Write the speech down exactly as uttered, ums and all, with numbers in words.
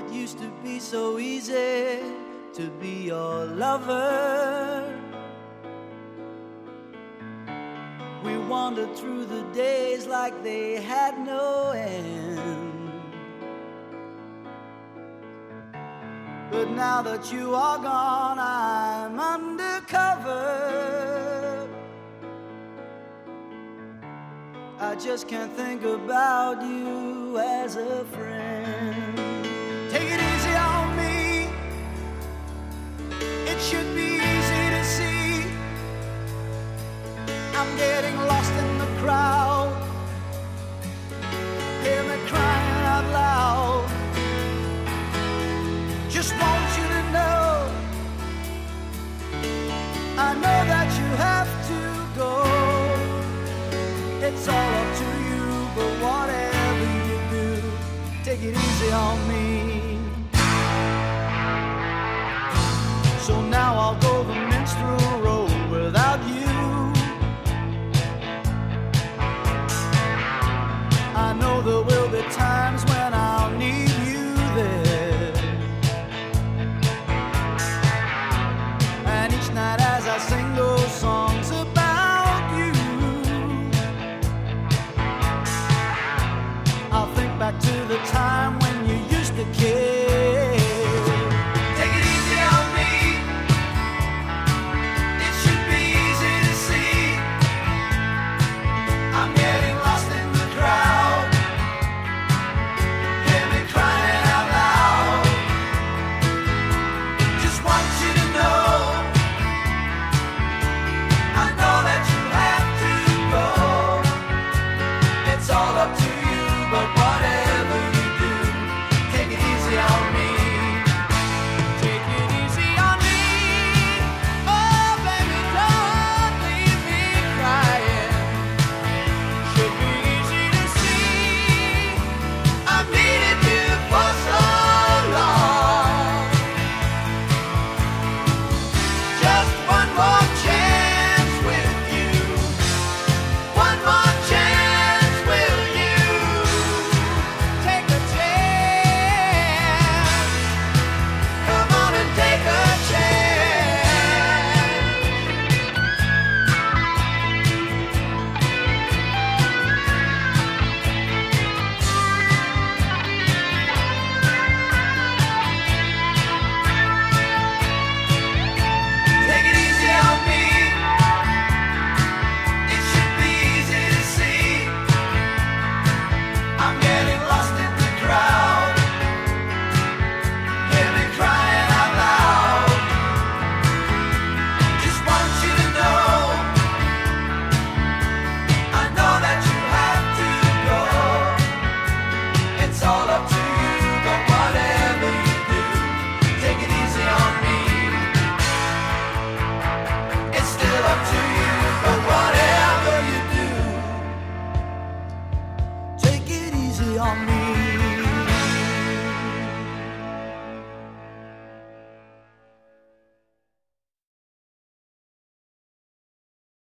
used to be so easy to be your lover. We wandered through the days like they had no end. But now that you are gone, I'm undercover. I just can't think about you as a friend. Take it easy on me. It should be easy to see I'm getting lost in the crowd. Hear me crying out loud. Just want you to know, I know that you have to go. It's all up to you, but whatever you do, take it easy on me. So now I'll go the minstrel road without you. I know there will be times when I'll need you there. And each night as I sing those songs about you, I'll think back to the time when you used to care. Take it easy on me. It should be easy to see I'm getting lost in the crowd. Hear me crying out loud. Just want you to know, I know that you have to go. It's all up to you, but whatever you do, take it easy on me. Take it easy on me. Oh, baby, don't leave me crying. Should be easy to see I've needed you for so long. Just one more chance with you. One more chance, will you? Take a chance. Come on and take a chance. Take it easy on me. It should be easy to see I'm getting lost in the crowd. Hear me crying out loud. Just want you to know, I know that you have to go. It's all up to you, but whatever you do, take it easy on me. It's still up to you, but whatever you do, take it easy on me.